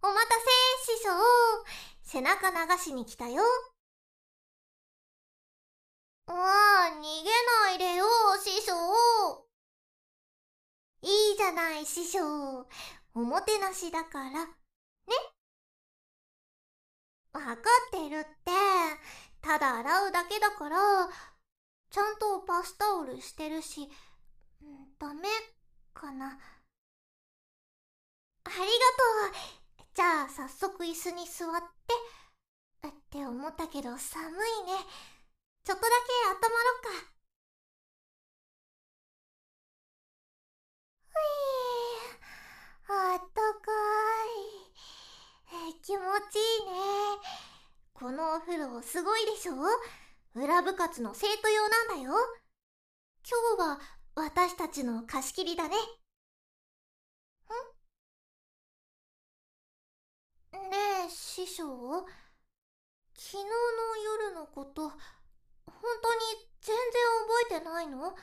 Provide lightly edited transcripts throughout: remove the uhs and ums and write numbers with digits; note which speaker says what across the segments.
Speaker 1: お待たせ、師匠。背中流しに来たよ。逃げないでよ、師匠。いいじゃない、師匠。おもてなしだから。ね。わかってるって。ただ洗うだけだから、ちゃんとバスタオルしてるし、ダメかな。ありがとう。じゃあ早速椅子に座って思ったけど寒いね。ちょっとだけ温まろっか。あったかい。気持ちいいね。このお風呂すごいでしょ。裏部活の生徒用なんだよ。今日は私たちの貸し切りだね。ねえ師匠、昨日の夜のこと本当に全然覚えてないの？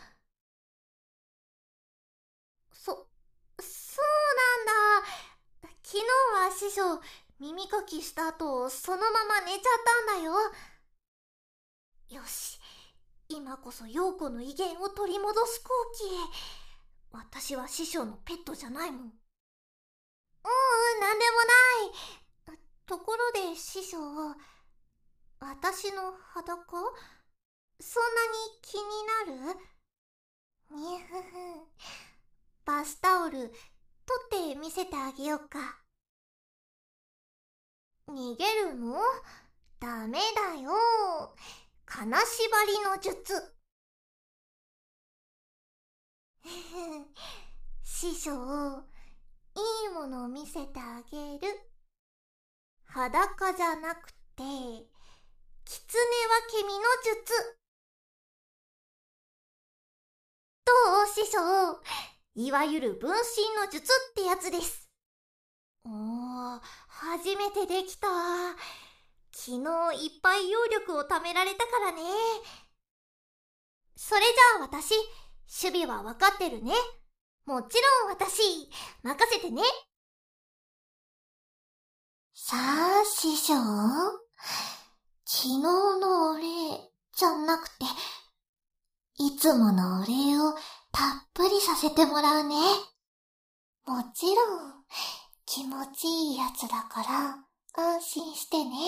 Speaker 1: そうなんだ。昨日は師匠、耳かきした後そのまま寝ちゃったんだよ。よし、今こそ陽子の威厳を取り戻す好機。私は師匠のペットじゃないもん。なんでもない。ところで師匠、私の裸そんなに気になる？にふふ。バスタオル取って見せてあげようか。逃げるの？ダメだよ。金縛りの術。師匠、いいものを見せてあげる。裸じゃなくて、狐分け身の術。どう師匠？いわゆる分身の術ってやつです。初めてできた。昨日いっぱい揚力をためられたからね。それじゃあ私、守備は分かってるね。もちろん私、任せてね。さあ師匠、昨日のお礼じゃなくて、いつものお礼をたっぷりさせてもらうね。もちろん、気持ちいいやつだから安心してね。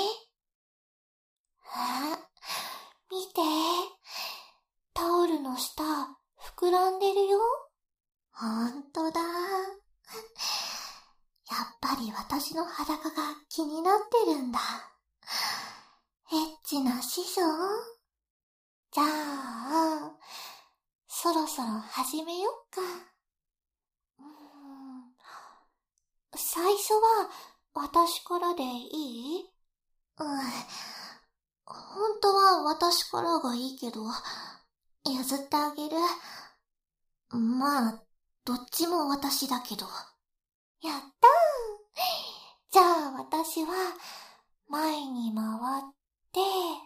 Speaker 1: 見て。タオルの下、膨らんでるよ。ほんとだ。やっぱり私の裸が気になってるんだ。エッチな師匠？じゃあ、そろそろ始めよっか。最初は私からでいい？本当は私からがいいけど、譲ってあげる。まあ、どっちも私だけど。やったー。じゃあ私は前に回って、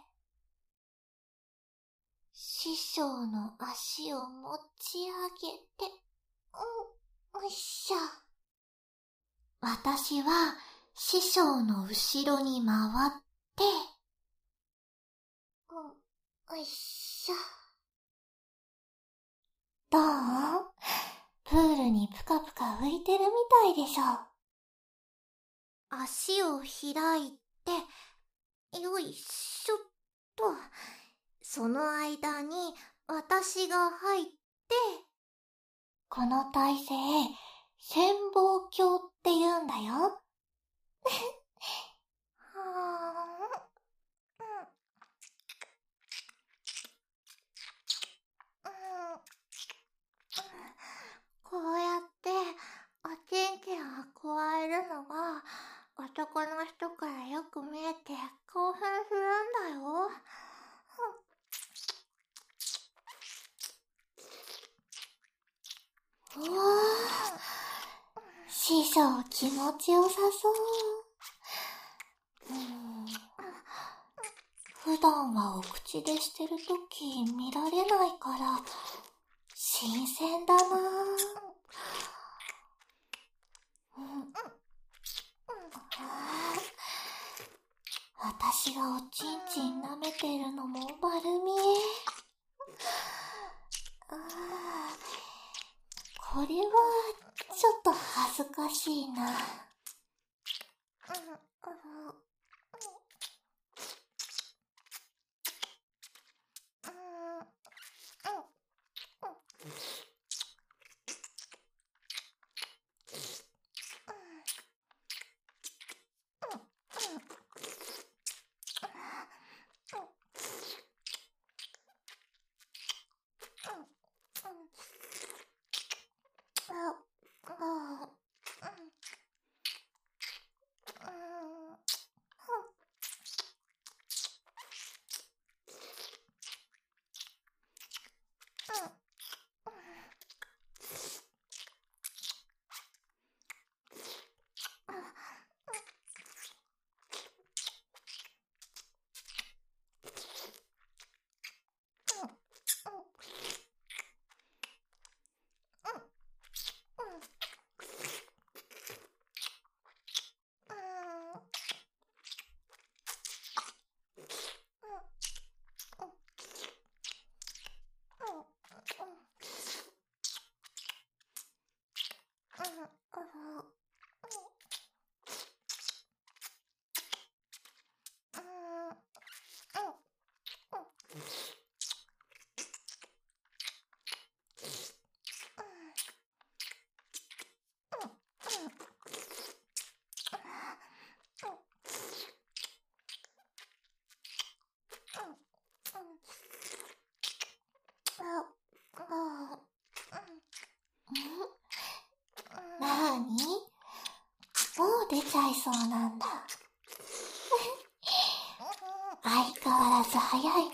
Speaker 1: 師匠の足を持ち上げて、よいしょ。私は師匠の後ろに回って、よいしょ。どう？プールにぷかぷか浮いてるみたいでしょ。足を開いて、よいしょっと。その間に私が入って、この体勢、潜望鏡って言うんだよ。こうやっておちんちんをくわえるのが男の人からよく見えて興奮するんだよ。師匠気持ちよさそう。普段はお口でしてるとき見られないから新鮮だな。 がおちんちん舐めてるのも丸見え。これはちょっと恥ずかしいな。なーに？もう出ちゃいそうなんだ。相変わらず早いね。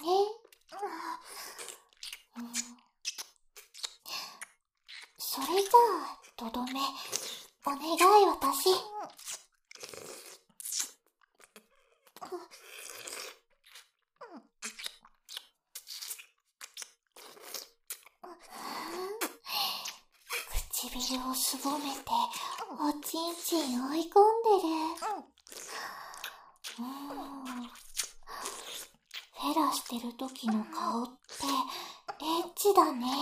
Speaker 1: それじゃあ、とどめ、お願い私。唇をすぼめて、おちんちん追い込んでる。フェラしてる時の顔ってエッチだね。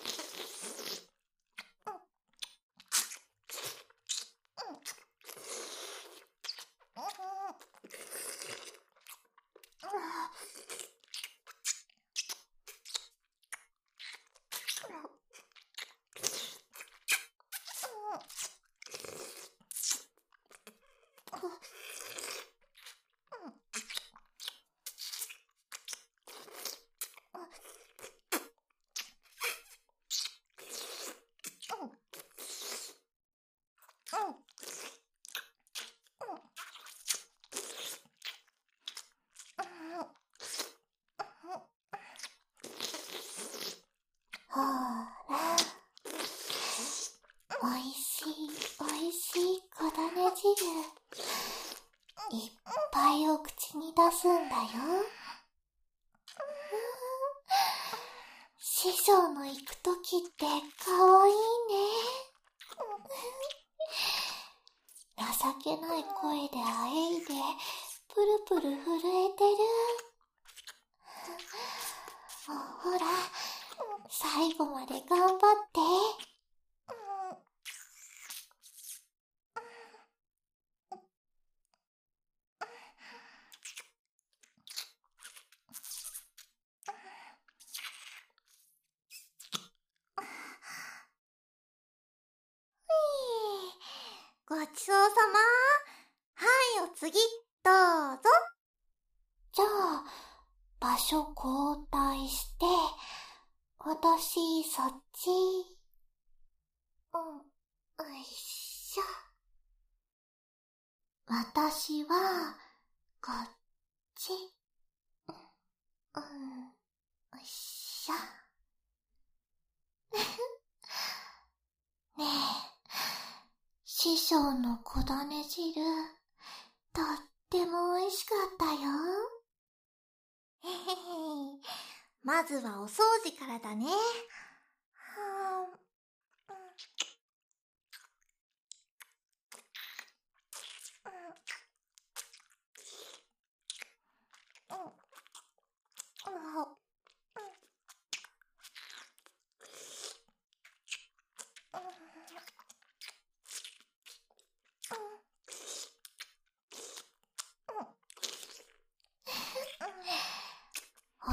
Speaker 1: ほら、おいしいおいしい小種汁、いっぱいお口に出すんだよ。師匠の行くときってかわいいね。情けない声であえいでプルプル震えてる。ほら、最後まで頑張って。ごちそうさま。はい、お次、どうぞ。じゃあ、場所交代して、私、そっち。よいしょ。私は、こっち。よいしょ。ねえ、師匠の小種汁、とっても美味しかったよ。へへへ。まずはお掃除からだね。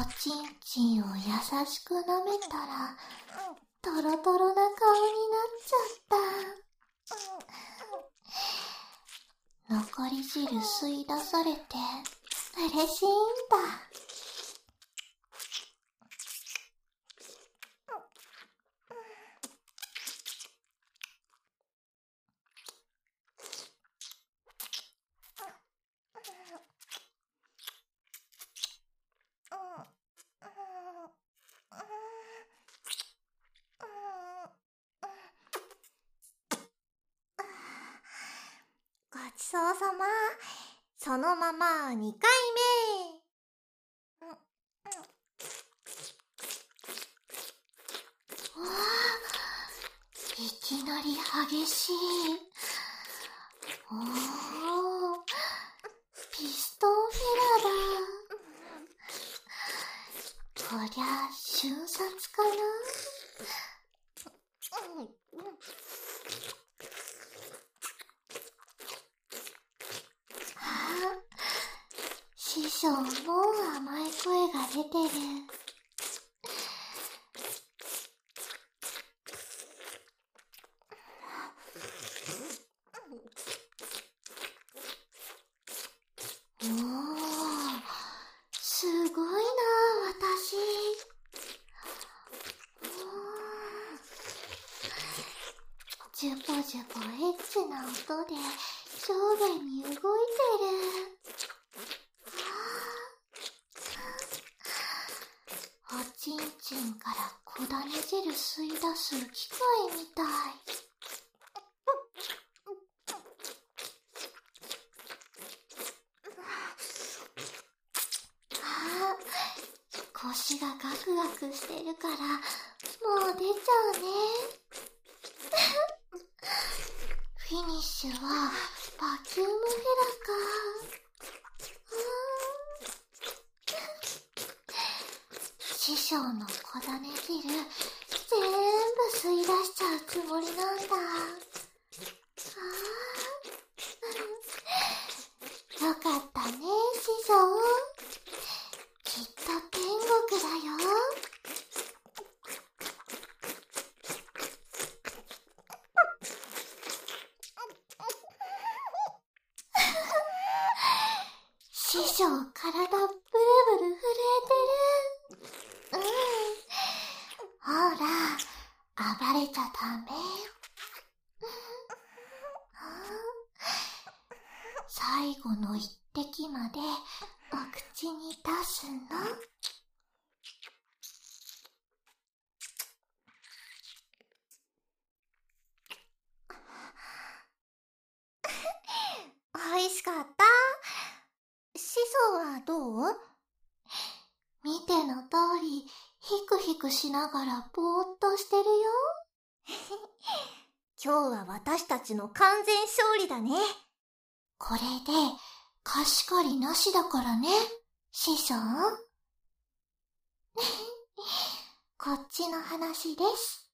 Speaker 1: ちんちんを優しく舐めたら、トロトロな顔になっちゃった。残り汁吸い出されて嬉しいんだ。ごちそうさま。そのまま2回目。わあ、いきなり激しい。おー、ピストンフェラだ。こりゃ瞬殺かな。師匠もう甘い声が出てる。おー、すごいな私。ジュポジュポエッチな音で上下に動いてる。おちんちんから小種汁吸い出す機械みたい。腰がガクガクしてるからもう出ちゃうね。フィニッシュはバキュームフェラか。師匠の小種汁全部吸い出しちゃうつもりなんだ。よかったね、師匠。きっと天国だよ。師匠、体ブルブル震えてる。ほら、暴れちゃダメ。最後の一滴までお口に出すの。おいしかった。師匠はどう？見ての通り、ヒクヒクしながらぼーっとしてるよ。今日は私たちの完全勝利だね。これで貸し借りなしだからね、師匠。こっちの話です。